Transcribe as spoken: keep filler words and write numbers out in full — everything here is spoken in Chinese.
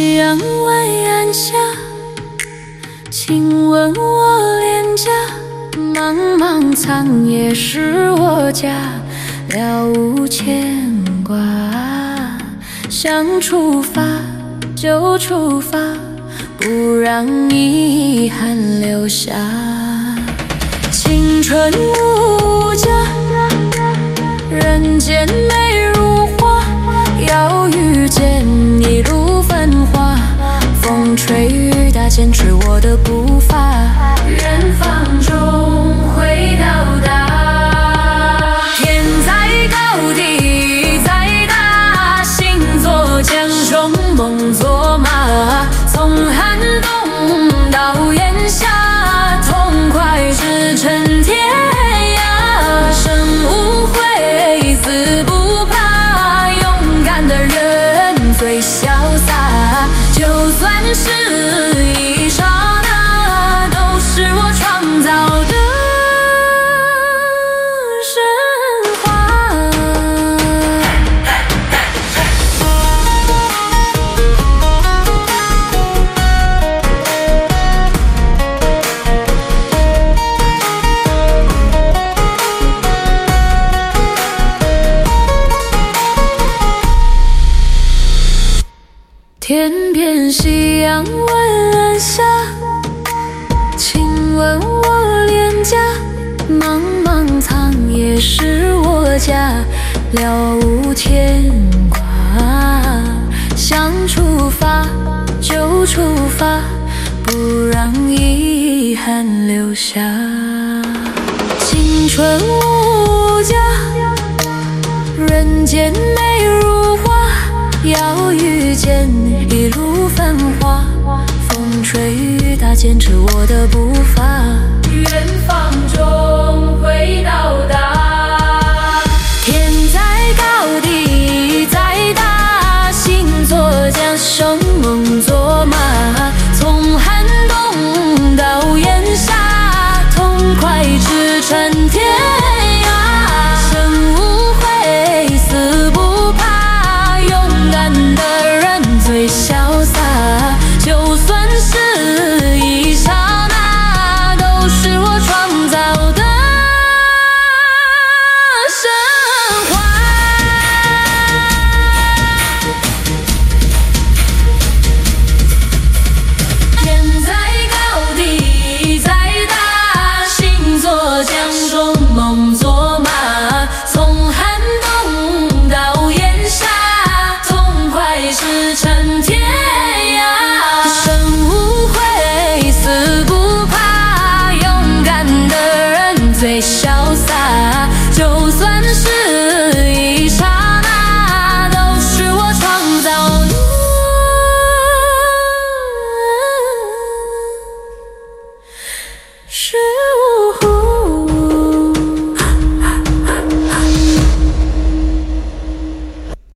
夕阳晚安下，亲吻我脸颊。茫茫长夜是我家，了无牵挂。想出发就出发，不让遗憾留下。青春无价，人间美如画。要遇见一路繁华，风吹雨打坚持我的步伐，远方终会到达。天再高地再大，心作江中梦作马。从寒冬到炎夏，痛快驰骋天涯。生无悔死不怕，勇敢的人最潇洒。就算是一刹那，都是我创造的神话。天边夕阳晚安下，亲吻我脸颊。茫茫长夜是我家，了无牵挂。想出发就出发，不让遗憾留下。青春无价，人间美如画。要遇见一路繁华，风吹雨打坚持我的步伐，远方